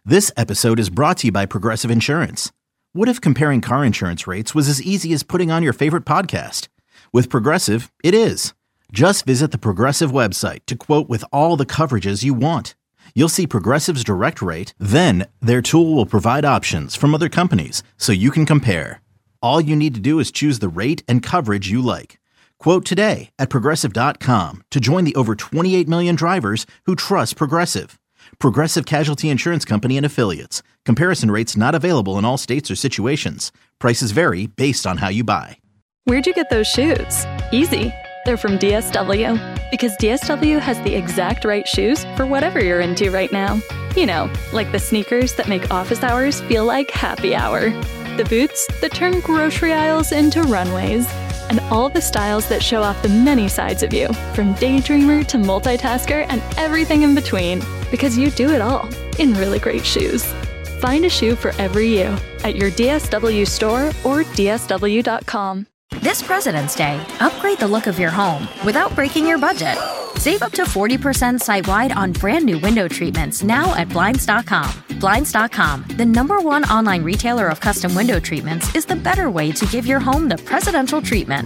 This episode is brought to you by Progressive Insurance. What if comparing car insurance rates was as easy as putting on your favorite podcast? With Progressive, it is. Just visit the Progressive website to quote with all the coverages you want. You'll see Progressive's direct rate, then their tool will provide options from other companies so you can compare. All you need to do is choose the rate and coverage you like. Quote today at Progressive.com to join the over 28 million drivers who trust Progressive. Progressive Casualty Insurance Company and Affiliates. Comparison rates not available in all states or situations. Prices vary based on how you buy. Where'd you get those shoes? Easy. They're from DSW. Because DSW has the exact right shoes for whatever you're into right now. You know, like the sneakers that make office hours feel like happy hour. The boots that turn grocery aisles into runways. And all the styles that show off the many sides of you, from daydreamer to multitasker and everything in between. Because you do it all in really great shoes. Find a shoe for every you at your DSW store or DSW.com. This President's Day, upgrade the look of your home without breaking your budget. Save up to 40% site-wide on brand new window treatments now at Blinds.com. Blinds.com, the #1 online retailer of custom window treatments, is the better way to give your home the presidential treatment.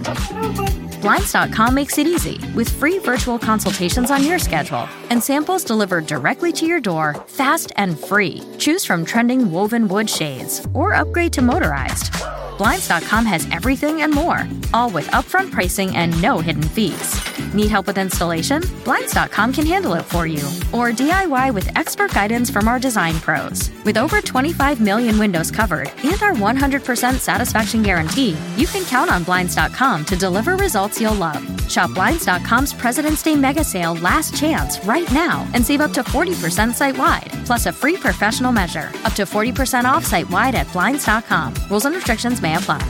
Blinds.com makes it easy with free virtual consultations on your schedule and samples delivered directly to your door, fast and free. Choose from trending woven wood shades or upgrade to motorized. Blinds.com has everything and more, all with upfront pricing and no hidden fees. Need help with installation? Blinds.com can handle it for you. Or DIY with expert guidance from our design pros. With over 25 million windows covered and our 100% satisfaction guarantee, you can count on Blinds.com to deliver results you'll love. Shop Blinds.com's President's Day Mega Sale Last Chance right now and save up to 40% site-wide, plus a free professional measure. Up to 40% off site-wide at Blinds.com. Rules and restrictions may apply.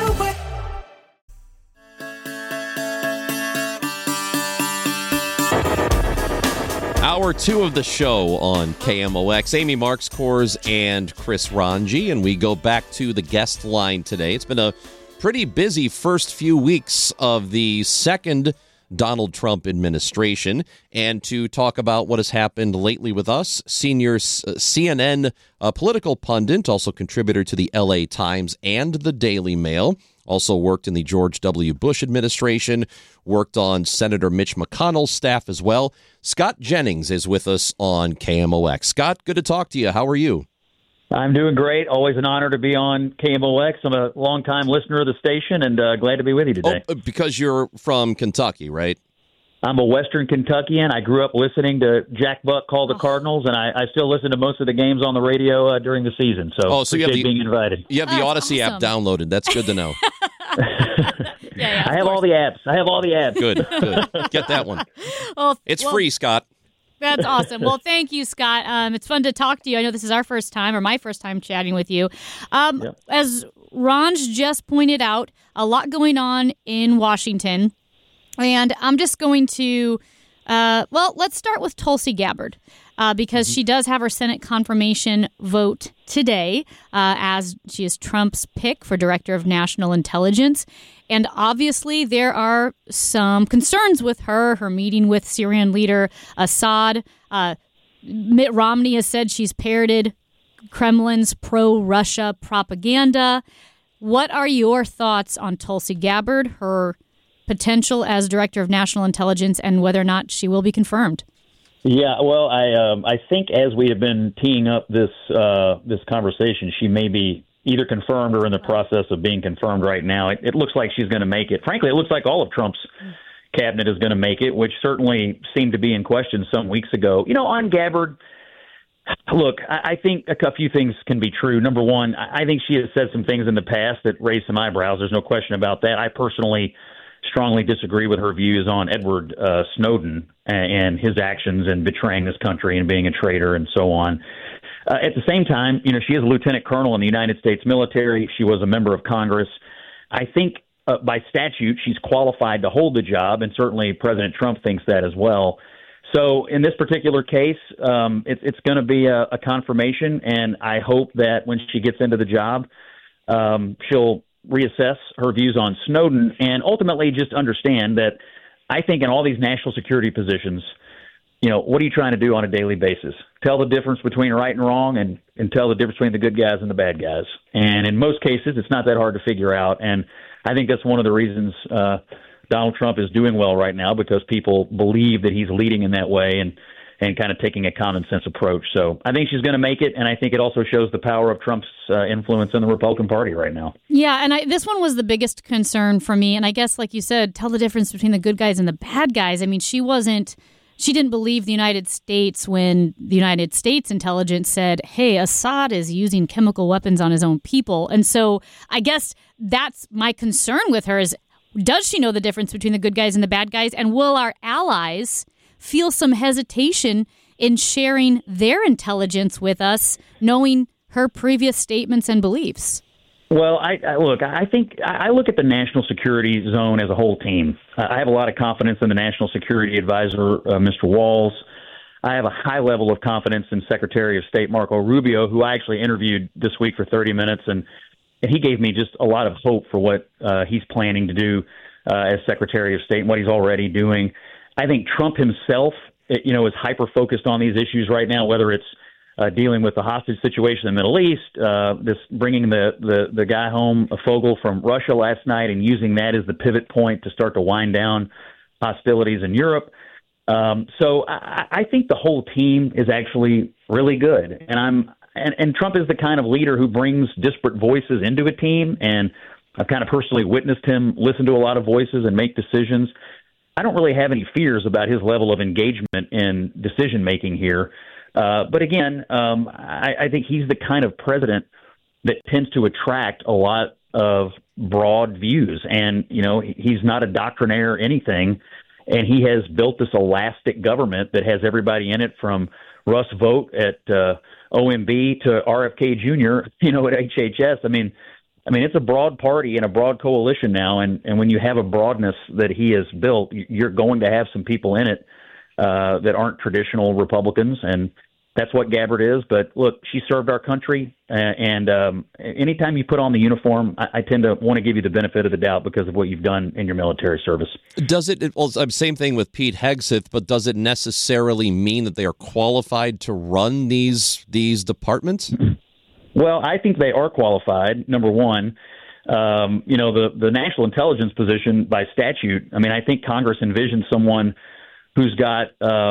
Hour 2 of the show on KMOX. Amy Marks-Kors and Chris Ranji, and we go back to the guest line today. It's been a pretty busy first few weeks of the second Donald Trump administration, and to talk about what has happened lately with us, senior CNN political pundit, also contributor to the LA Times and the Daily Mail, also worked in the George W. Bush administration, worked on Senator Mitch McConnell's staff as well. Scott Jennings is with us on KMOX. Scott, good to talk to you. How are you? I'm doing great. Always an honor to be on KMOX. I'm a longtime listener of the station and glad to be with you today. Oh, because you're from Kentucky, right? I'm a Western Kentuckian. I grew up listening to Jack Buck call the Cardinals, and I still listen to most of the games on the radio during the season. So you have being invited. You have the Odyssey app downloaded. That's good to know. I have all the apps. Good. Get that one. Well, it's free, Scott. That's awesome. Well, thank you, Scott. It's fun to talk to you. I know this is our first time, or my first time chatting with you. As Ranj just pointed out, a lot going on in Washington. And I'm just going to, let's start with Tulsi Gabbard, because she does have her Senate confirmation vote today, as she is Trump's pick for Director of National Intelligence. And obviously there are some concerns with her meeting with Syrian leader Assad. Mitt Romney has said she's parroted Kremlin's pro-Russia propaganda. What are your thoughts on Tulsi Gabbard, her potential as Director of National Intelligence, and whether or not she will be confirmed? Yeah, well, I think as we have been teeing up this conversation, she may be either confirmed or in the process of being confirmed right now. It looks like she's going to make it. Frankly, it looks like all of Trump's cabinet is going to make it, which certainly seemed to be in question some weeks ago. You know, on Gabbard, look, I think a few things can be true. Number one, I think she has said some things in the past that raised some eyebrows. There's no question about that. I personally strongly disagree with her views on Edward Snowden and his actions in betraying this country and being a traitor and so on. At the same time, you know, she is a lieutenant colonel in the United States military. She was a member of Congress. I think by statute, she's qualified to hold the job, and certainly President Trump thinks that as well. So in this particular case, it's going to be a confirmation, and I hope that when she gets into the job, she'll reassess her views on Snowden and ultimately just understand that I think in all these national security positions, what are you trying to do on a daily basis? Tell the difference between right and wrong and tell the difference between the good guys and the bad guys. And in most cases, it's not that hard to figure out. And I think that's one of the reasons Donald Trump is doing well right now, because people believe that he's leading in that way and kind of taking a common sense approach. So I think she's going to make it, and I think it also shows the power of Trump's influence in the Republican Party right now. Yeah, and this one was the biggest concern for me. And I guess, like you said, tell the difference between the good guys and the bad guys. I mean, she didn't believe the United States when the United States intelligence said, hey, Assad is using chemical weapons on his own people. And so I guess that's my concern with her is, does she know the difference between the good guys and the bad guys? And will our allies feel some hesitation in sharing their intelligence with us, knowing her previous statements and beliefs? Well, I think I look at the national security zone as a whole team. I have a lot of confidence in the National Security Advisor, Mr. Walls. I have a high level of confidence in Secretary of State Marco Rubio, who I actually interviewed this week for 30 minutes, and he gave me just a lot of hope for what he's planning to do as Secretary of State and what he's already doing. I think Trump himself, is hyper-focused on these issues right now, whether it's dealing with the hostage situation in the Middle East, this bringing the guy home, Fogel, from Russia last night, and using that as the pivot point to start to wind down hostilities in Europe. So I think the whole team is actually really good, and Trump is the kind of leader who brings disparate voices into a team, and I've kind of personally witnessed him listen to a lot of voices and make decisions. I don't really have any fears about his level of engagement in decision-making here. But again, I think he's the kind of president that tends to attract a lot of broad views. And, he's not a doctrinaire or anything. And he has built this elastic government that has everybody in it, from Russ Vought at OMB to RFK Jr., at HHS. I mean, it's a broad party and a broad coalition now. And when you have a broadness that he has built, you're going to have some people in it that aren't traditional Republicans. And that's what Gabbard is. But look, she served our country. And anytime you put on the uniform, I tend to want to give you the benefit of the doubt because of what you've done in your military service. Does it, well, same thing with Pete Hegseth, but does it necessarily mean that they are qualified to run these departments? Well, I think they are qualified, number one. The national intelligence position by statute, I think Congress envisions someone who's got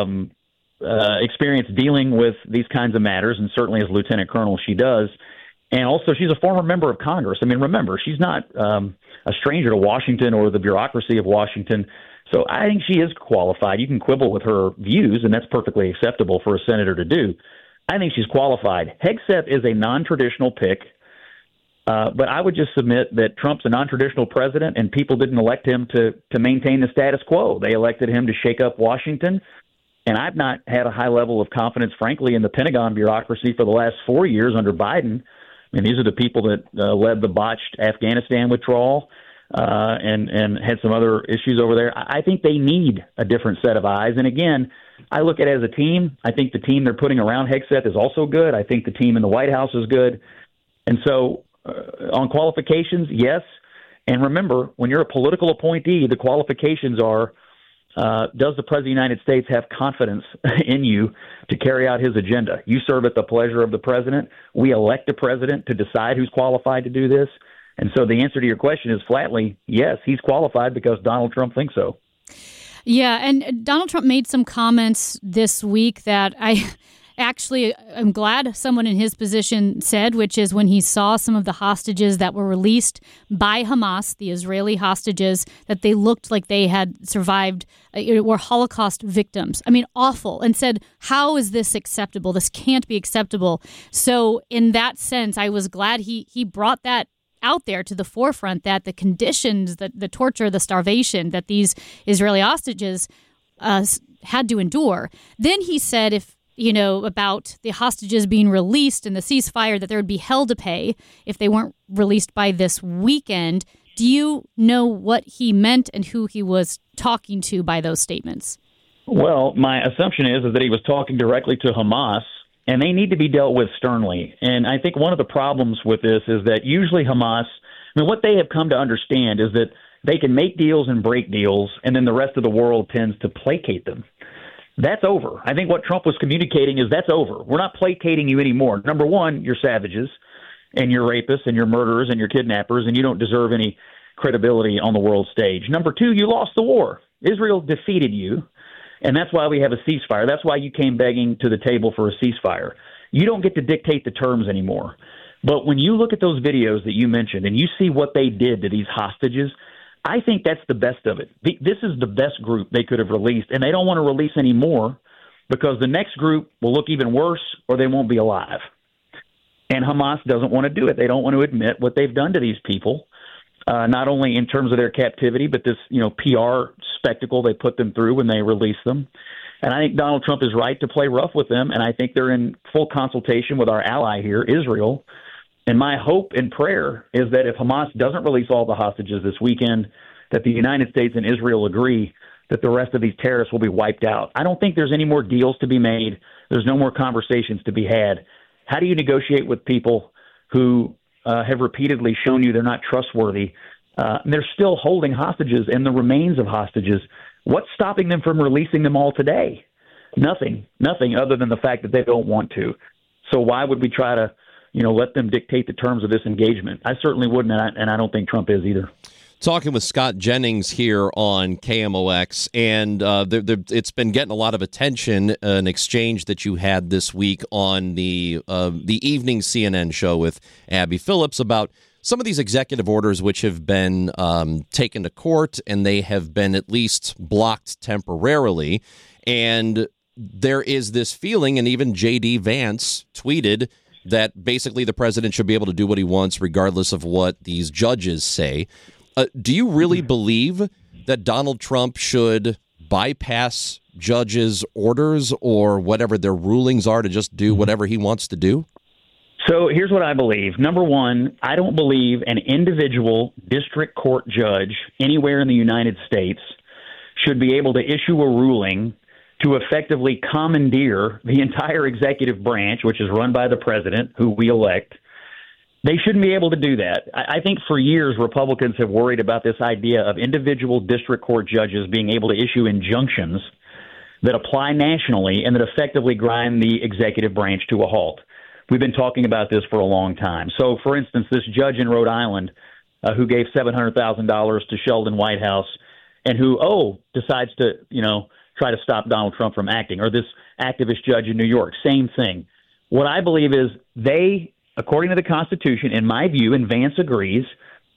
experience dealing with these kinds of matters, and certainly as lieutenant colonel she does. And also she's a former member of Congress. Remember, she's not a stranger to Washington or the bureaucracy of Washington. So I think she is qualified. You can quibble with her views, and that's perfectly acceptable for a senator to do. I think she's qualified. Hegseth is a non-traditional pick, but I would just submit that Trump's a non-traditional president, and people didn't elect him to maintain the status quo. They elected him to shake up Washington, and I've not had a high level of confidence, frankly, in the Pentagon bureaucracy for the last 4 years under Biden. These are the people that led the botched Afghanistan withdrawal and had some other issues over there. I think they need a different set of eyes. And again, I look at it as a team. I think the team they're putting around Hegseth is also good. I think the team in the White House is good. And so on qualifications, yes. And remember, when you're a political appointee, the qualifications are, does the President of the United States have confidence in you to carry out his agenda? You serve at the pleasure of the president. We elect a president to decide who's qualified to do this. And so the answer to your question is flatly, yes, he's qualified because Donald Trump thinks so. Yeah, and Donald Trump made some comments this week that I'm glad someone in his position said, which is when he saw some of the hostages that were released by Hamas, the Israeli hostages, that they looked like they had survived, were Holocaust victims. Awful. And said, how is this acceptable? This can't be acceptable. So in that sense, I was glad he brought that out there to the forefront, that the conditions, the torture, the starvation that these Israeli hostages had to endure. Then he said about the hostages being released and the ceasefire, that there would be hell to pay if they weren't released by this weekend. Do you know what he meant and who he was talking to by those statements? Well, my assumption is that he was talking directly to Hamas, and they need to be dealt with sternly. And I think one of the problems with this is that usually Hamas, what they have come to understand is that they can make deals and break deals, and then the rest of the world tends to placate them. That's over. I think what Trump was communicating is that's over. We're not placating you anymore. Number one, you're savages, and you're rapists, and you're murderers, and you're kidnappers, and you don't deserve any credibility on the world stage. Number two, you lost the war. Israel defeated you, and that's why we have a ceasefire. That's why you came begging to the table for a ceasefire. You don't get to dictate the terms anymore. But when you look at those videos that you mentioned and you see what they did to these hostages, I think that's the best of it. This is the best group they could have released, and they don't want to release any more because the next group will look even worse or they won't be alive. And Hamas doesn't want to do it. They don't want to admit what they've done to these people, not only in terms of their captivity, but this PR spectacle they put them through when they release them. And I think Donald Trump is right to play rough with them, and I think they're in full consultation with our ally here, Israel. And my hope and prayer is that if Hamas doesn't release all the hostages this weekend, that the United States and Israel agree that the rest of these terrorists will be wiped out. I don't think there's any more deals to be made. There's no more conversations to be had. How do you negotiate with people who have repeatedly shown you they're not trustworthy? They're still holding hostages and the remains of hostages. What's stopping them from releasing them all today? Nothing other than the fact that they don't want to. So why would we try to let them dictate the terms of this engagement? I certainly wouldn't, and I don't think Trump is either. Talking with Scott Jennings here on KMOX, and it's been getting a lot of attention, an exchange that you had this week on the evening CNN show with Abby Phillips about some of these executive orders which have been taken to court, and they have been at least blocked temporarily. And there is this feeling, and even J.D. Vance tweeted that basically the president should be able to do what he wants regardless of what these judges say. Do you really believe that Donald Trump should bypass judges' orders or whatever their rulings are to just do whatever he wants to do? So here's what I believe. Number one, I don't believe an individual district court judge anywhere in the United States should be able to issue a ruling to effectively commandeer the entire executive branch, which is run by the president, who we elect. They shouldn't be able to do that. I think for years Republicans have worried about this idea of individual district court judges being able to issue injunctions that apply nationally and that effectively grind the executive branch to a halt. We've been talking about this for a long time. So, for instance, this judge in Rhode Island who gave $700,000 to Sheldon Whitehouse and who, decides to, try to stop Donald Trump from acting, or this activist judge in New York, same thing. What I believe is they, according to the Constitution, in my view, and Vance agrees,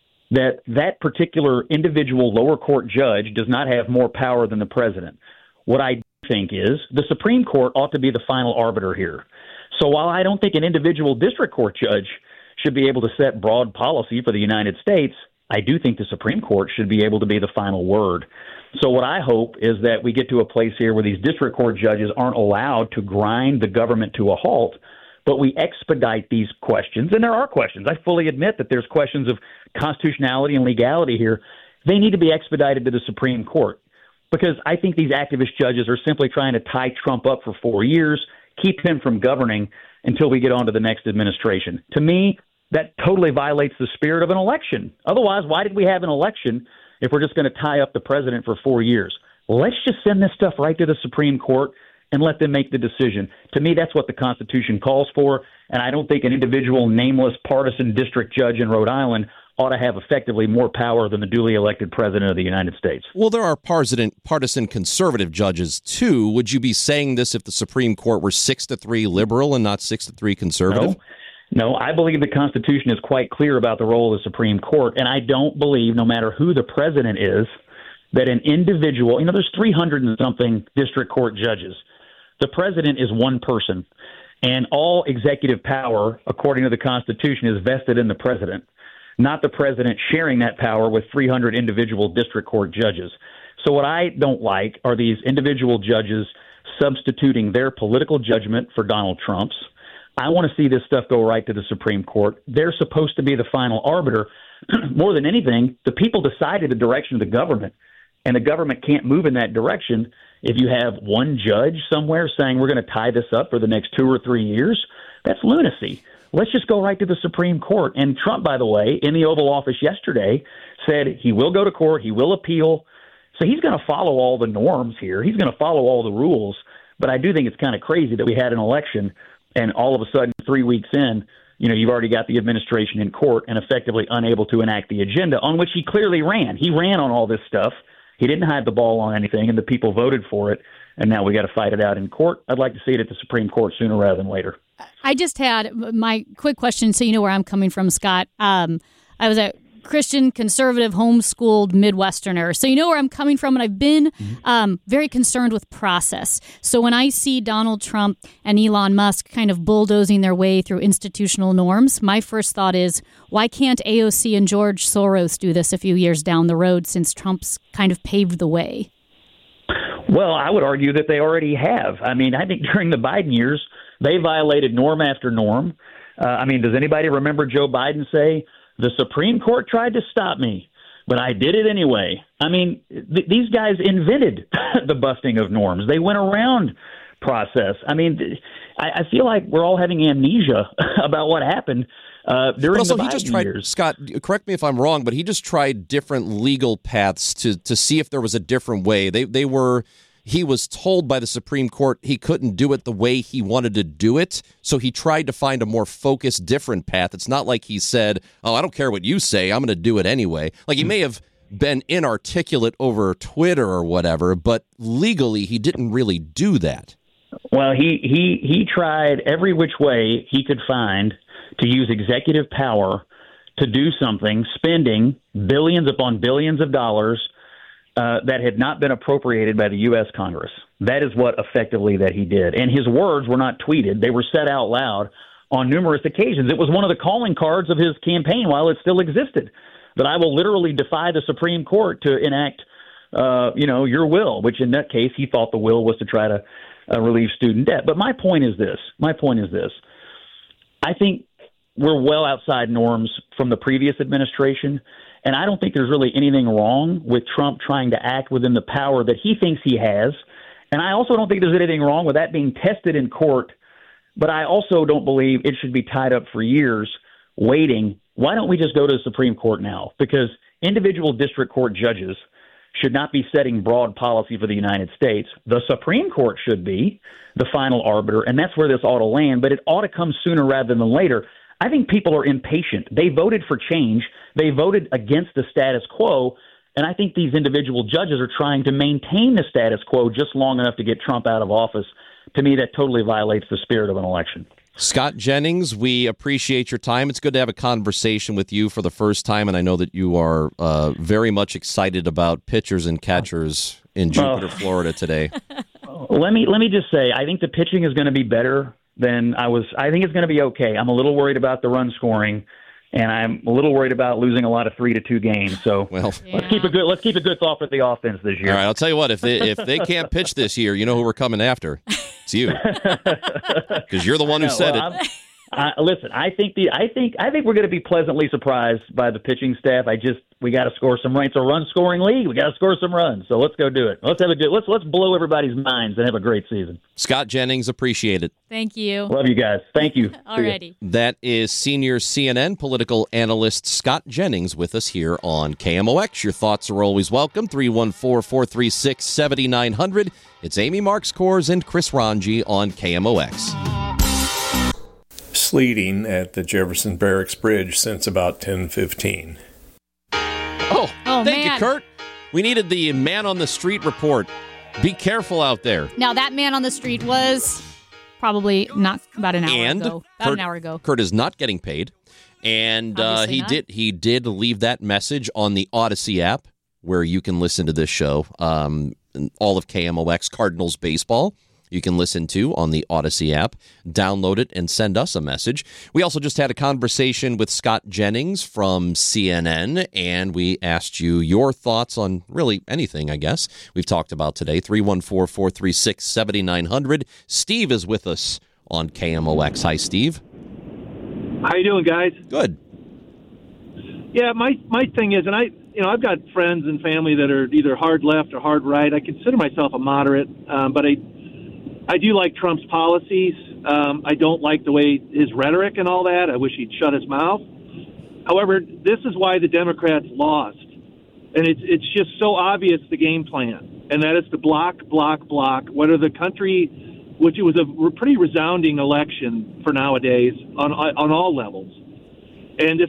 that particular individual lower court judge does not have more power than the president. What I think is the Supreme Court ought to be the final arbiter here. So while I don't think an individual district court judge should be able to set broad policy for the United States, I do think the Supreme Court should be able to be the final word. So what I hope is that we get to a place here where these district court judges aren't allowed to grind the government to a halt, but we expedite these questions. And there are questions. I fully admit that there's questions of constitutionality and legality here. They need to be expedited to the Supreme Court because I think these activist judges are simply trying to tie Trump up for 4 years, keep him from governing until we get on to the next administration. To me, that totally violates the spirit of an election. Otherwise, why did we have an election if we're just going to tie up the president for 4 years? Let's just send this stuff right to the Supreme Court and let them make the decision. To me, that's what the Constitution calls for, and I don't think an individual nameless partisan district judge in Rhode Island ought to have effectively more power than the duly elected president of the United States. Well, there are partisan conservative judges, too. Would you be saying this if the Supreme Court were 6-3 liberal and not 6-3 conservative? No, I believe the Constitution is quite clear about the role of the Supreme Court, and I don't believe, no matter who the president is, that an individual, there's 300 and something district court judges. The president is one person, and all executive power, according to the Constitution, is vested in the president, not the president sharing that power with 300 individual district court judges. So what I don't like are these individual judges substituting their political judgment for Donald Trump's. I want to see this stuff go right to the Supreme Court. They're supposed to be the final arbiter. More than anything, the people decided the direction of the government, and the government can't move in that direction if you have one judge somewhere saying we're going to tie this up for the next 2 or 3 years. That's lunacy. Let's just go right to the Supreme Court. And Trump, by the way, in the Oval Office yesterday said he will go to court, he will appeal. So he's going to follow all the norms here. He's going to follow all the rules. But I do think it's kind of crazy that we had an election and all of a sudden 3 weeks in, you've already got the administration in court and effectively unable to enact the agenda on which he clearly ran. He ran on all this stuff. He didn't hide the ball on anything, and the people voted for it. And now we got to fight it out in court. I'd like to see it at the Supreme Court sooner rather than later. I just had my quick question, so you know where I'm coming from, Scott. I was a Christian, conservative, homeschooled Midwesterner, so you know where I'm coming from, and I've been very concerned with process. So when I see Donald Trump and Elon Musk kind of bulldozing their way through institutional norms, my first thought is, why can't AOC and George Soros do this a few years down the road, since Trump's kind of paved the way? Well, I would argue that they already have. I mean, I think during the Biden years, they violated norm after norm. Does anybody remember Joe Biden say, the Supreme Court tried to stop me, but I did it anyway? I mean, these guys invented the busting of norms. They went around process. I mean, I feel like we're all having amnesia about what happened during the Biden years. Scott, correct me if I'm wrong, but he just tried different legal paths to see if there was a different way. He was told by the Supreme Court he couldn't do it the way he wanted to do it, so he tried to find a more focused, different path. It's not like he said, I don't care what you say, I'm going to do it anyway. Like, he may have been inarticulate over Twitter or whatever, but legally he didn't really do that. Well, he tried every which way he could find to use executive power to do something, spending billions upon billions of dollars that had not been appropriated by the U.S. Congress. That is what effectively that he did. And his words were not tweeted. They were said out loud on numerous occasions. It was one of the calling cards of his campaign while it still existed, that I will literally defy the Supreme Court to enact, your will, which in that case he thought the will was to try to relieve student debt. But my point is this. I think we're well outside norms from the previous administration. And I don't think there's really anything wrong with Trump trying to act within the power that he thinks he has. And I also don't think there's anything wrong with that being tested in court. But I also don't believe it should be tied up for years waiting. Why don't we just go to the Supreme Court now? Because individual district court judges should not be setting broad policy for the United States. The Supreme Court should be the final arbiter, and that's where this ought to land. But it ought to come sooner rather than later. I think people are impatient. They voted for change. They voted against the status quo. And I think these individual judges are trying to maintain the status quo just long enough to get Trump out of office. To me, that totally violates the spirit of an election. Scott Jennings, we appreciate your time. It's good to have a conversation with you for the first time, and I know that you are very much excited about pitchers and catchers in Jupiter, Florida today. Let me just say, I think the pitching is going to be better than I was. I think it's going to be okay. I'm a little worried about the run scoring, and I'm a little worried about losing a lot of 3-2 games. So let's keep a good thought for the offense this year. All right, I'll tell you what. If they can't pitch this year, you know who we're coming after. It's you, because you're the one who said it. Listen, I think we're going to be pleasantly surprised by the pitching staff. We got to score some runs. It's a run-scoring league. We got to score some runs. So let's go do it. Let's blow everybody's minds and have a great season. Scott Jennings, appreciate it. Thank you. Love you guys. Thank you. Alrighty. That is senior CNN political analyst Scott Jennings with us here on KMOX. Your thoughts are always welcome. 314-436-7900. It's Amy Marks Kors and Chris Ranji on KMOX. Sleeting at the Jefferson Barracks Bridge since about 10:15. Oh, thank you, Kurt. We needed the man on the street report. Be careful out there. Now, that man on the street was probably not about an hour ago. Kurt is not getting paid. And he did leave that message on the Odyssey app where you can listen to this show. All of KMOX Cardinals baseball. You can listen to on the Odyssey app, download it, and send us a message. We also just had a conversation with Scott Jennings from CNN, and we asked you your thoughts on really anything, I guess, we've talked about today. 314-436-7900. Steve is with us on KMOX. Hi, Steve. How you doing, guys? Good. Yeah, my thing is, and I've got friends and family that are either hard left or hard right. I consider myself a moderate, but I do like Trump's policies. I don't like the way his rhetoric and all that. I wish he'd shut his mouth. However, this is why the Democrats lost. And it's just so obvious, the game plan. And that is to block, block, block. Whether the country which it was a pretty resounding election for nowadays on all levels. And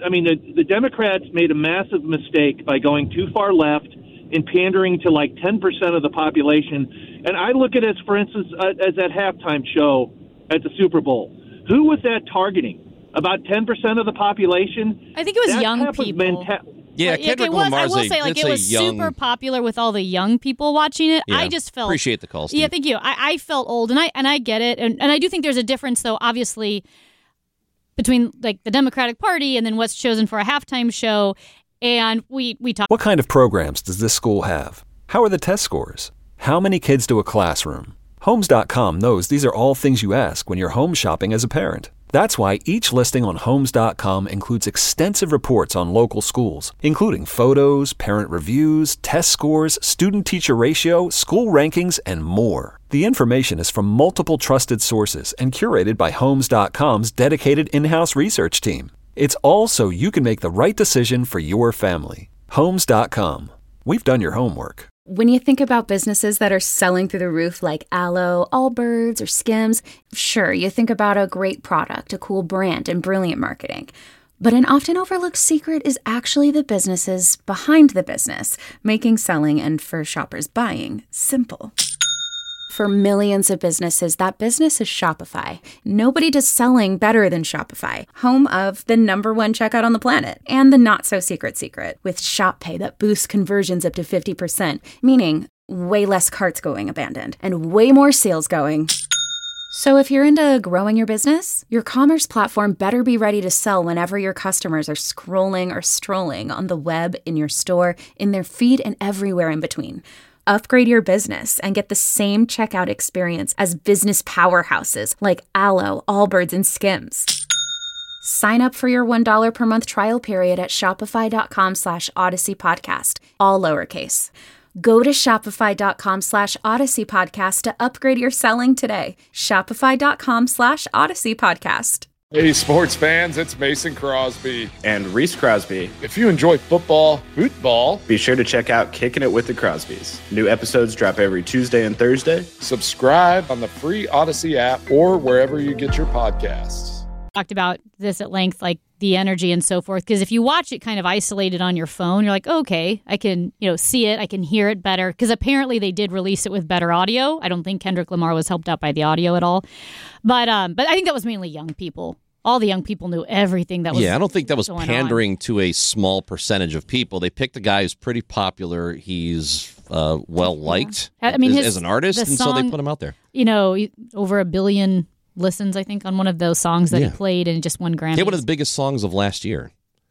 the Democrats made a massive mistake by going too far left and pandering to like 10% of the population. And I look at it, for instance, as that halftime show at the Super Bowl. Who was that targeting? About 10% of the population? I think it was young people. Kendrick Lamar. I will say, like, it was super popular with all the young people watching it. Yeah, I just felt appreciate the call, Steve. Yeah, thank you. I felt old, and I get it, and I do think there's a difference, though, obviously, between like the Democratic Party and then what's chosen for a halftime show. And we talk. What kind of programs does this school have? How are the test scores? How many kids do a classroom? Homes.com knows these are all things you ask when you're home shopping as a parent. That's why each listing on Homes.com includes extensive reports on local schools, including photos, parent reviews, test scores, student-teacher ratio, school rankings, and more. The information is from multiple trusted sources and curated by Homes.com's dedicated in-house research team. It's all so you can make the right decision for your family. Homes.com. We've done your homework. When you think about businesses that are selling through the roof like Aloe, Allbirds, or Skims, sure, you think about a great product, a cool brand, and brilliant marketing. But an often overlooked secret is actually the businesses behind the business, making selling and, for shoppers, buying simple. For millions of businesses, that business is Shopify. Nobody does selling better than Shopify, home of the #1 checkout on the planet and the not-so-secret secret with Shop Pay that boosts conversions up to 50%, meaning way less carts going abandoned and way more sales going. So if you're into growing your business, your commerce platform better be ready to sell whenever your customers are scrolling or strolling on the web, in your store, in their feed, and everywhere in between. Upgrade your business and get the same checkout experience as business powerhouses like Aloe, Allbirds, and Skims. Sign up for your $1 per month trial period at shopify.com/Odyssey Podcast, all lowercase. Go to shopify.com/Odyssey Podcast to upgrade your selling today. Shopify.com/Odyssey Podcast. Hey, sports fans, it's Mason Crosby. And Reese Crosby. If you enjoy football, be sure to check out Kicking It with the Crosbys. New episodes drop every Tuesday and Thursday. Subscribe on the free Odyssey app or wherever you get your podcasts. Talked about this at length, like the energy and so forth, because if you watch it kind of isolated on your phone, you're like, okay, I can see it, I can hear it better, because apparently they did release it with better audio. I don't think Kendrick Lamar was helped out by the audio at all, but I think that was mainly young people. All the young people knew everything that was I don't think that was pandering on to a small percentage of people. They picked a guy who's pretty popular. He's well-liked as an artist, and so they put him out there. Over 1 billion listens, I think, on one of those songs that he played, and just won Grammy. One of the biggest songs of last year.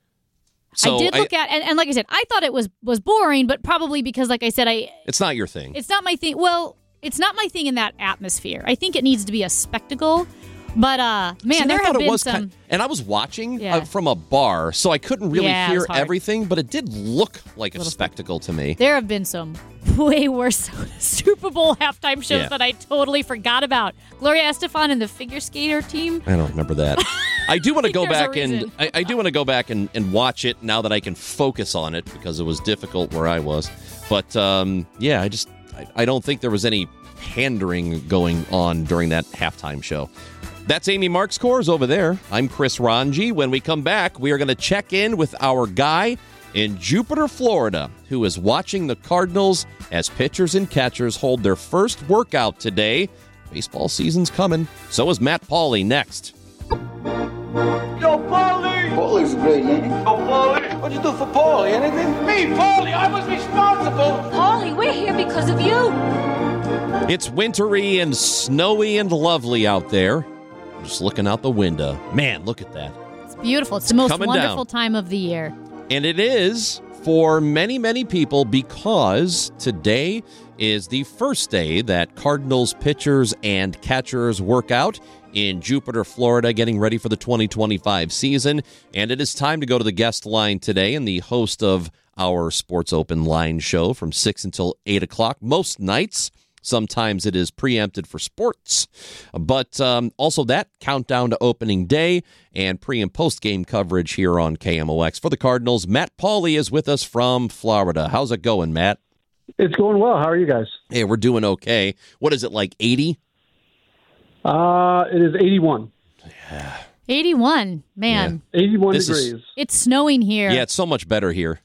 So I did look at, and like I said, I thought it was boring, but probably because, like I said, it's not your thing. It's not my thing. Well, it's not my thing in that atmosphere. I think it needs to be a spectacle. But, there have been some... and I was watching from a bar, so I couldn't really hear everything, but it did look like a spectacle to me. There have been some way worse Super Bowl halftime shows that I totally forgot about. Gloria Estefan and the figure skater team. I don't remember that. I do want to go back I do want to go back and watch it now that I can focus on it, because it was difficult where I was. But, I don't think there was any pandering going on during that halftime show. That's Amy Markscores over there. I'm Chris Ranji. When we come back, we are going to check in with our guy in Jupiter, Florida, who is watching the Cardinals as pitchers and catchers hold their first workout today. Baseball season's coming. So is Matt Pauley next. Yo, Paulie! Paulie's great, ain't he? Yo, Paulie! What'd you do for Paulie? Anything? Me, Paulie! I was responsible! Paulie, we're here because of you! It's wintry and snowy and lovely out there. Just looking out the window. Man, look at that. It's beautiful. It's the most wonderful time of the year. And it is for many, many people, because today is the first day that Cardinals pitchers and catchers work out in Jupiter, Florida, getting ready for the 2025 season. And it is time to go to the guest line today, and the host of our Sports Open Line show from 6 until 8 o'clock most nights. Sometimes it is preempted for sports, but also that countdown to opening day and pre- and post-game coverage here on KMOX. For the Cardinals, Matt Pauley is with us from Florida. How's it going, Matt? It's going well. How are you guys? Hey, we're doing okay. What is it, like 80? It is 81. 81, man. Yeah. 81 degrees. It's snowing here. Yeah, it's so much better here.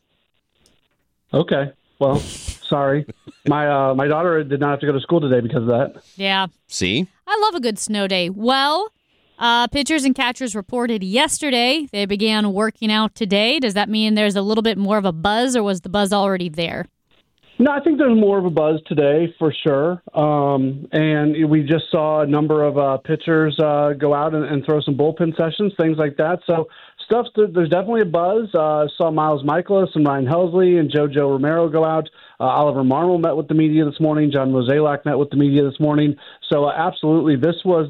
Okay. Well, sorry. My daughter did not have to go to school today because of that. Yeah. See? I love a good snow day. Well, pitchers and catchers reported yesterday. They began working out today. Does that mean there's a little bit more of a buzz, or was the buzz already there? No, I think there's more of a buzz today for sure. And we just saw a number of pitchers go out and throw some bullpen sessions, things like that. So there's definitely a buzz. Saw Miles Michaelis and Ryan Helsley and JoJo Romero go out. Oliver Marmol met with the media this morning. John Mozeliak met with the media this morning. So absolutely, this was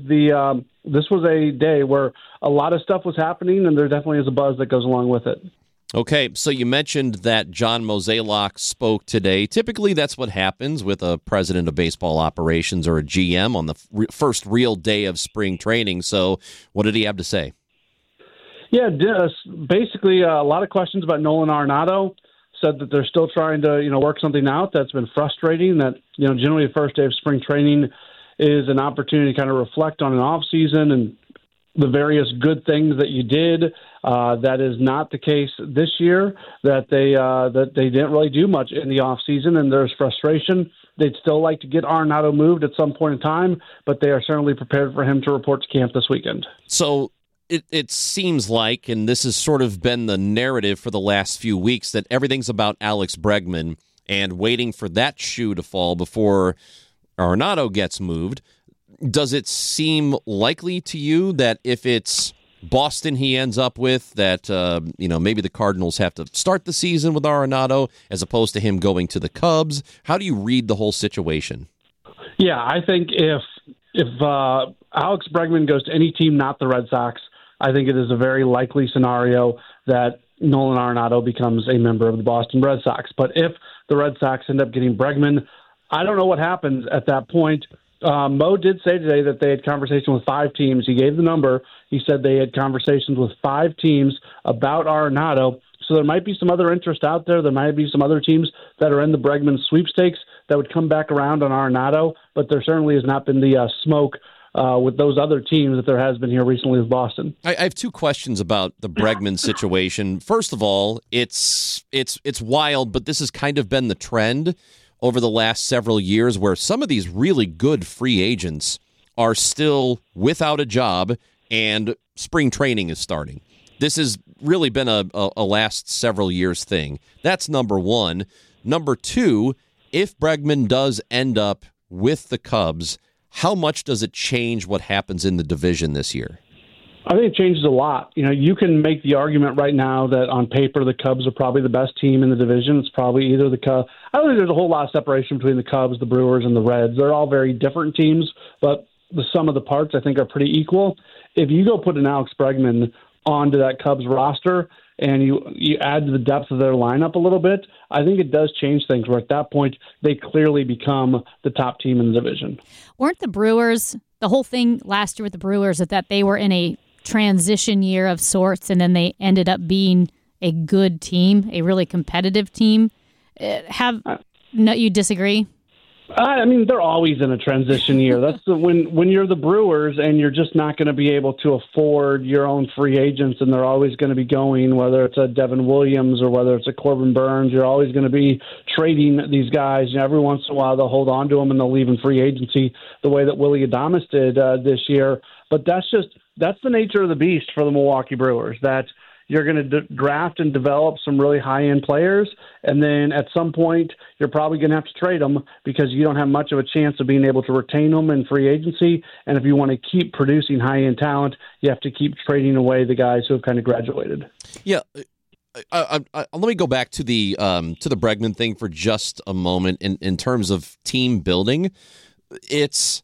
a day where a lot of stuff was happening, and there definitely is a buzz that goes along with it. Okay, so you mentioned that John Mozeliak spoke today. Typically, that's what happens with a president of baseball operations or a GM on the first real day of spring training. So what did he have to say? Yeah, basically a lot of questions about Nolan Arenado. Said that they're still trying to, work something out. That's been frustrating. That, generally the first day of spring training is an opportunity to kind of reflect on an off season and the various good things that you did. That is not the case this year. That they didn't really do much in the off season, and there's frustration. They'd still like to get Arenado moved at some point in time, but they are certainly prepared for him to report to camp this weekend. So it seems like, and this has sort of been the narrative for the last few weeks, that everything's about Alex Bregman and waiting for that shoe to fall before Arenado gets moved. Does it seem likely to you that if it's Boston he ends up with, that maybe the Cardinals have to start the season with Arenado as opposed to him going to the Cubs? How do you read the whole situation? Yeah, I think if Alex Bregman goes to any team not the Red Sox, I think it is a very likely scenario that Nolan Arenado becomes a member of the Boston Red Sox. But if the Red Sox end up getting Bregman, I don't know what happens at that point. Mo did say today that they had conversation with 5 teams. He gave the number. He said they had conversations with 5 teams about Arenado. So there might be some other interest out there. There might be some other teams that are in the Bregman sweepstakes that would come back around on Arenado. But there certainly has not been the smoke with those other teams that there has been here recently with Boston. I have 2 questions about the Bregman situation. First of all, it's wild, but this has kind of been the trend over the last several years where some of these really good free agents are still without a job and spring training is starting. This has really been a last several years thing. That's number one. Number 2, if Bregman does end up with the Cubs, how much does it change what happens in the division this year? I think it changes a lot. You can make the argument right now that on paper the Cubs are probably the best team in the division. It's probably either the Cubs. I don't think there's a whole lot of separation between the Cubs, the Brewers, and the Reds. They're all very different teams, but the sum of the parts I think are pretty equal. If you go put an Alex Bregman onto that Cubs roster and you add to the depth of their lineup a little bit, I think it does change things where at that point they clearly become the top team in the division. Weren't the Brewers, the whole thing last year with the Brewers, that they were in a transition year of sorts, and then they ended up being a good team, a really competitive team? No, you disagree? I mean, they're always in a transition year. That's when you're the Brewers and you're just not going to be able to afford your own free agents, and they're always going to be going, whether it's a Devin Williams or whether it's a Corbin Burns, you're always going to be trading these guys. Every once in a while they'll hold on to them and they'll leave in free agency the way that Willy Adames did this year. But that's the nature of the beast for the Milwaukee Brewers, that you're going to draft and develop some really high-end players, and then at some point you're probably going to have to trade them because you don't have much of a chance of being able to retain them in free agency. And if you want to keep producing high-end talent, you have to keep trading away the guys who have kind of graduated. Yeah. Let me go back to the Bregman thing for just a moment in terms of team building. It's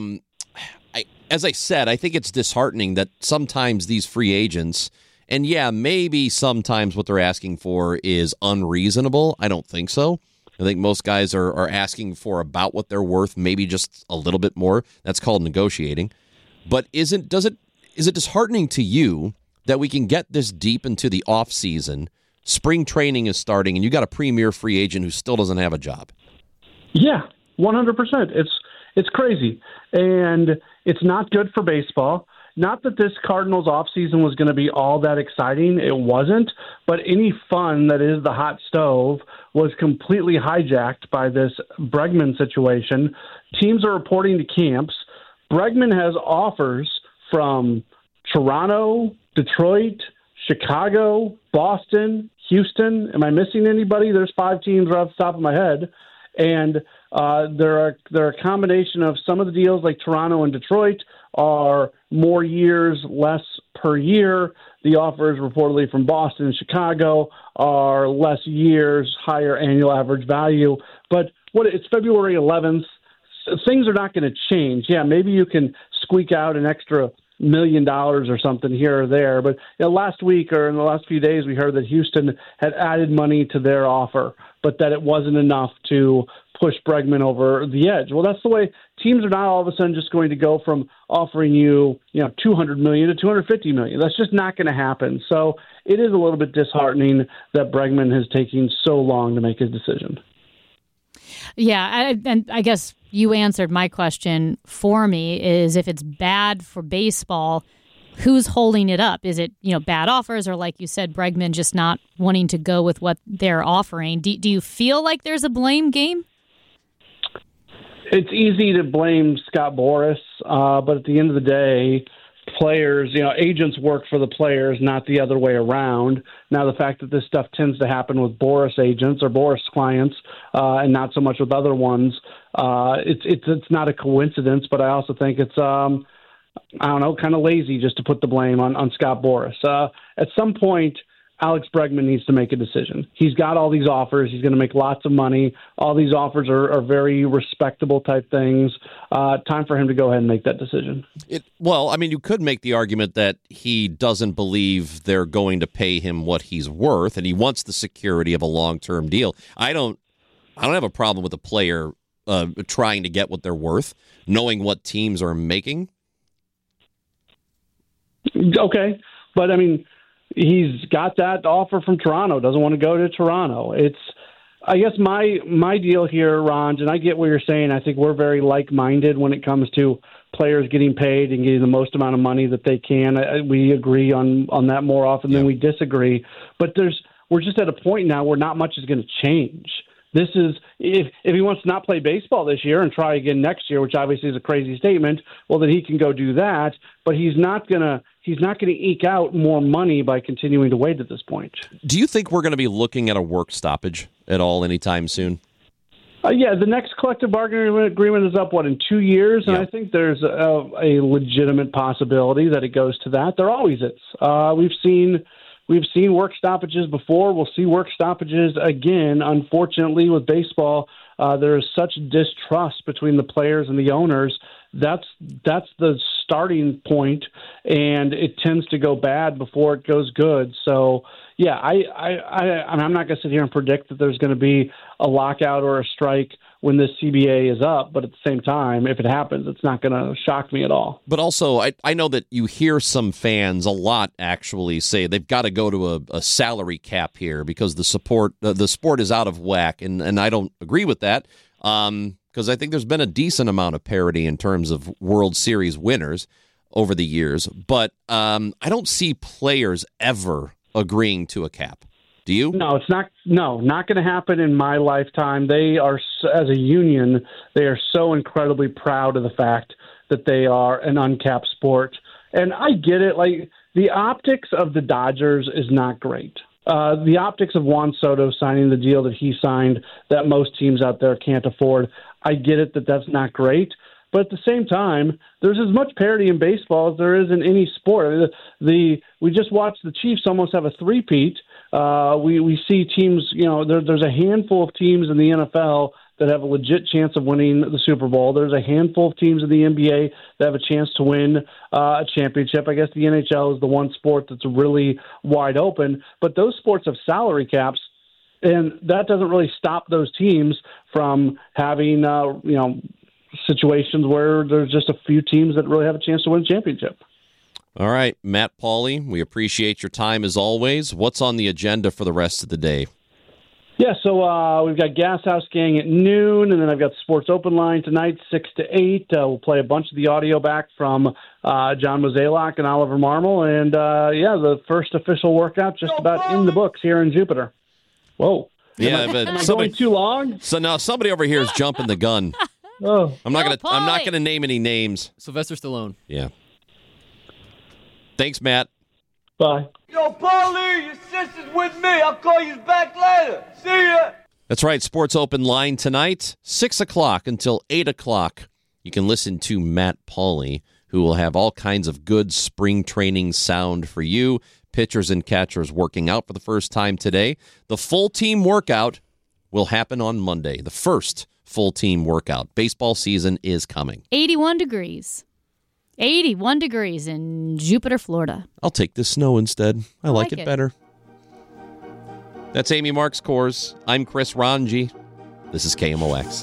as I said, I think it's disheartening that sometimes these free agents, and yeah, maybe sometimes what they're asking for is unreasonable. I don't think so. I think most guys are asking for about what they're worth, maybe just a little bit more. That's called negotiating. But is it disheartening to you that we can get this deep into the off season, spring training is starting, and you got a premier free agent who still doesn't have a job? Yeah, 100%. It's crazy. And It's not good for baseball. Not that this Cardinals offseason was going to be all that exciting. It wasn't. But any fun that is the hot stove was completely hijacked by this Bregman situation. Teams are reporting to camps. Bregman has offers from Toronto, Detroit, Chicago, Boston, Houston. Am I missing anybody? There's 5 teams right off the top of my head. And there are a combination of some of the deals like Toronto and Detroit are more years, less per year. The offers reportedly from Boston and Chicago are less years, higher annual average value. But it's February 11th. Things are not going to change. Yeah, maybe you can squeak out an extra $1 million or something here or there. But last week or in the last few days, we heard that Houston had added money to their offer, but that it wasn't enough to push Bregman over the edge. Well, that's the way teams are not all of a sudden just going to go from offering you, $200 million to $250 million. That's just not going to happen. So it is a little bit disheartening that Bregman has taken so long to make his decision. Yeah, and I guess you answered my question for me, is if it's bad for baseball, who's holding it up? Is it, bad offers, or like you said, Bregman just not wanting to go with what they're offering? Do you feel like there's a blame game? It's easy to blame Scott Boras, but at the end of the day, players, agents work for the players, not the other way around. Now, the fact that this stuff tends to happen with Boras agents or Boras clients and not so much with other ones, it's not a coincidence, but I also think it's, kind of lazy just to put the blame on Scott Boras. At some point, Alex Bregman needs to make a decision. He's got all these offers. He's going to make lots of money. All these offers are very respectable type things. Time for him to go ahead and make that decision. You could make the argument that he doesn't believe they're going to pay him what he's worth, and he wants the security of a long-term deal. I don't have a problem with a player trying to get what they're worth, knowing what teams are making. Okay, but he's got that offer from Toronto, doesn't want to go to Toronto. I guess my deal here, Ron, and I get what you're saying. I think we're very like-minded when it comes to players getting paid and getting the most amount of money that they can. We agree on that more often than we disagree. But we're just at a point now where not much is going to change. This is if he wants to not play baseball this year and try again next year, which obviously is a crazy statement, well, then he can go do that. But he's not gonna eke out more money by continuing to wait at this point. Do you think we're going to be looking at a work stoppage at all anytime soon? Yeah, the next collective bargaining agreement is up, in 2 years? And I think there's a legitimate possibility that it goes to that. There always is. We've seen work stoppages before. We'll see work stoppages again. Unfortunately, with baseball, there is such distrust between the players and the owners. That's the starting point, and it tends to go bad before it goes good. So, yeah, I'm not going to sit here and predict that there's going to be a lockout or a strike when this CBA is up, but at the same time, if it happens, it's not going to shock me at all. But also, I know that you hear some fans a lot actually say they've got to go to a salary cap here because the sport is out of whack, and I don't agree with that. Because I think there's been a decent amount of parity in terms of World Series winners over the years. But I don't see players ever agreeing to a cap. Do you? No, it's not. No, not going to happen in my lifetime. They are, as a union, they are so incredibly proud of the fact that they are an uncapped sport. And I get it. Like, the optics of the Dodgers is not great. The optics of Juan Soto signing the deal that he signed that most teams out there can't afford, I get it that that's not great. But at the same time, there's as much parity in baseball as there is in any sport. We just watched the Chiefs almost have a three-peat. We see teams, there's a handful of teams in the NFL that have a legit chance of winning the Super Bowl. There's a handful of teams in the NBA that have a chance to win a championship. I guess the NHL is the one sport that's really wide open. But those sports have salary caps, and that doesn't really stop those teams from having, situations where there's just a few teams that really have a chance to win a championship. All right, Matt Pauley, we appreciate your time as always. What's on the agenda for the rest of the day? Yeah, so we've got Gas House Gang at noon, and then I've got Sports Open Line tonight, 6 to 8. We'll play a bunch of the audio back from John Mozeliak and Oliver Marmol, and the first official workout just about in the books here in Jupiter. Whoa. Yeah, but am I going too long? So now somebody over here is jumping the gun. Oh. I'm not gonna name any names. Sylvester Stallone. Yeah. Thanks, Matt. Bye. Yo, Paulie, your sister's with me. I'll call you back later. See ya. That's right. Sports Open Line tonight, 6 o'clock until 8 o'clock. You can listen to Matt Pauley, who will have all kinds of good spring training sound for you. Pitchers and catchers working out for the first time today. The full team workout will happen on Monday, the first full team workout. Baseball season is coming. 81 degrees. 81 degrees in Jupiter, Florida. I'll take the snow instead. I like it better. That's Amy Marks Kors. I'm Chris Ranji. This is KMOX.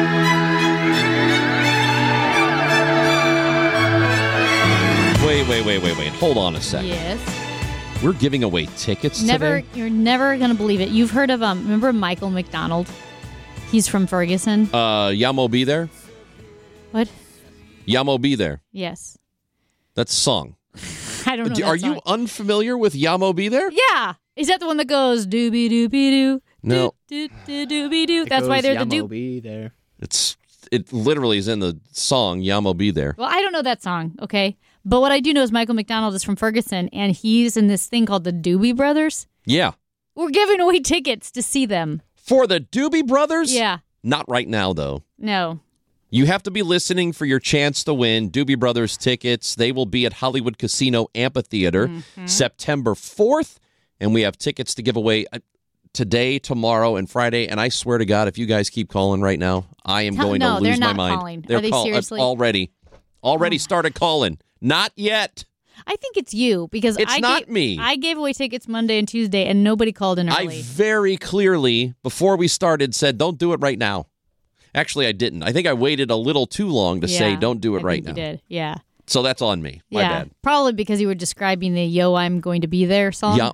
Wait. Hold on a second. Yes. We're giving away tickets today? You're never going to believe it. You've heard of, remember Michael McDonald? He's from Ferguson. Yamo Be There? What? Yamo Be There. Yes. That's a song. I don't know. Are you unfamiliar with Yamo Be There? Yeah. Is that the one that goes doobie doobie doo? No. Doobie doo. That's why they're the Yamo Be There. It literally is in the song Yamo Be There. Well, I don't know that song, okay? But what I do know is Michael McDonald is from Ferguson, and he's in this thing called the Doobie Brothers. Yeah. We're giving away tickets to see them. For the Doobie Brothers? Yeah. Not right now, though. No. You have to be listening for your chance to win Doobie Brothers tickets. They will be at Hollywood Casino Amphitheater September 4th, and we have tickets to give away today, tomorrow, and Friday. And I swear to God, if you guys keep calling right now, I am going to lose my mind. Calling. They're Are they seriously? Already started calling. Not yet. I think it's you because it's not me. I gave away tickets Monday and Tuesday, and nobody called in early. I very clearly, before we started, said, don't do it right now. Actually, I didn't. I think I waited a little too long to say, don't do it right now. You did, yeah. So that's on me. My bad. Probably because you were describing the Yo, I'm Going to Be There song. Yeah.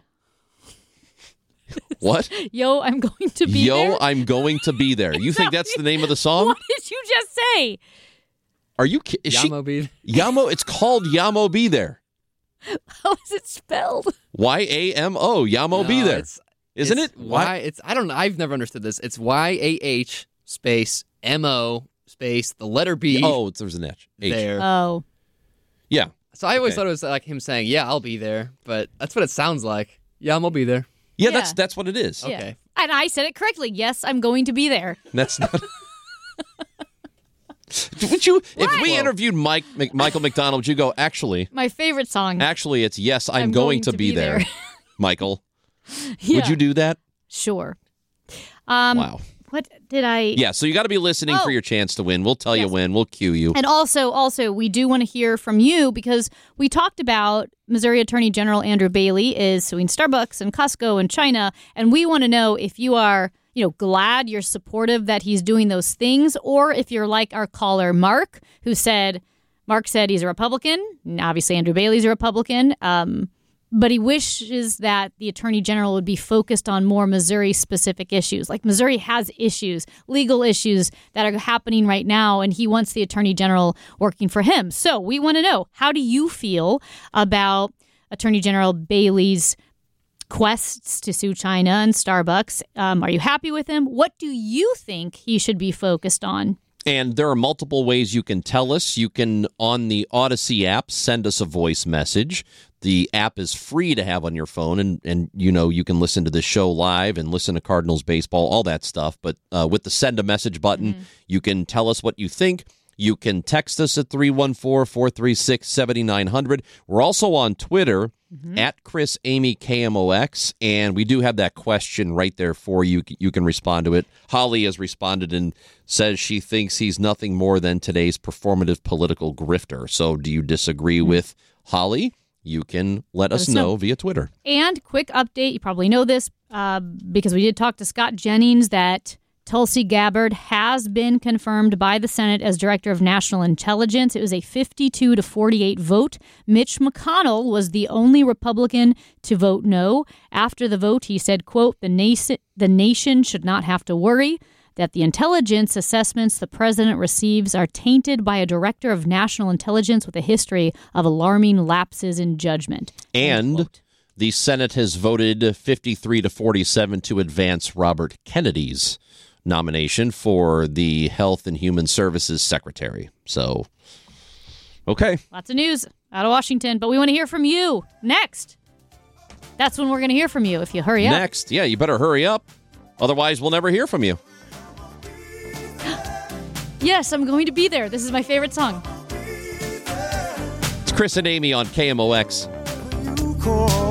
What? Yo, I'm going to be there? Yo, I'm going to be there. You think that's the name of the song? What did you just say? Are you kidding? Yamo Be Yamo, it's called Yamo Be There. How is it spelled? Y-A-M-O, Yamo Be There. Isn't it? Why? I don't know. I've never understood this. It's Y-A-H space M-O space the letter B. Oh, there's an H. There. Oh. Yeah. So I always thought it was like him saying, yeah, I'll be there. But that's what it sounds like. Yeah, I'm going to be there. Yeah, that's what it is. Yeah. Okay. And I said it correctly. Yes, I'm going to be there. That's not... Would you, if we interviewed Michael McDonald, would you go, actually... My favorite song. Actually, it's Yes, I'm going to be there. Michael. Yeah. Would you do that? Sure. Wow. What did I... Yeah, so you got to be listening for your chance to win. We'll tell you when. We'll cue you. And also, we do want to hear from you because we talked about Missouri Attorney General Andrew Bailey is suing Starbucks and Costco and China, and we want to know if you are... glad you're supportive that he's doing those things, or if you're like our caller, Mark, Mark said he's a Republican. Obviously, Andrew Bailey's a Republican. But he wishes that the Attorney General would be focused on more Missouri-specific issues. Like Missouri has issues, legal issues that are happening right now, and he wants the Attorney General working for him. So we want to know, how do you feel about Attorney General Bailey's quests to sue China and Starbucks? Are you happy with him? What do you think he should be focused on? And there are multiple ways you can tell us. You can, on the Odyssey app, send us a voice message. The app is free to have on your phone, and you can listen to the show live and listen to Cardinals baseball, all that stuff. But with the send a message button, you can tell us what you think. You can text us at 314-436-7900. We're also on Twitter at Chris Amy KMOX, and we do have that question right there for you. You can respond to it. Holly has responded and says she thinks he's nothing more than today's performative political grifter. So do you disagree with Holly? You can let us know via Twitter. And quick update, you probably know this because we did talk to Scott Jennings that Tulsi Gabbard has been confirmed by the Senate as Director of National Intelligence. It was a 52-48 vote. Mitch McConnell was the only Republican to vote no. After the vote, he said, quote, the nation should not have to worry that the intelligence assessments the president receives are tainted by a Director of National Intelligence with a history of alarming lapses in judgment. And the Senate has voted 53-47 to advance Robert Kennedy's nomination for the Health and Human Services Secretary. So, okay. Lots of news out of Washington, but we want to hear from you next. That's when we're going to hear from you if you hurry up. Next. Yeah, you better hurry up. Otherwise, we'll never hear from you. Yes, I'm going to be there. This is my favorite song. It's Chris and Amy on KMOX.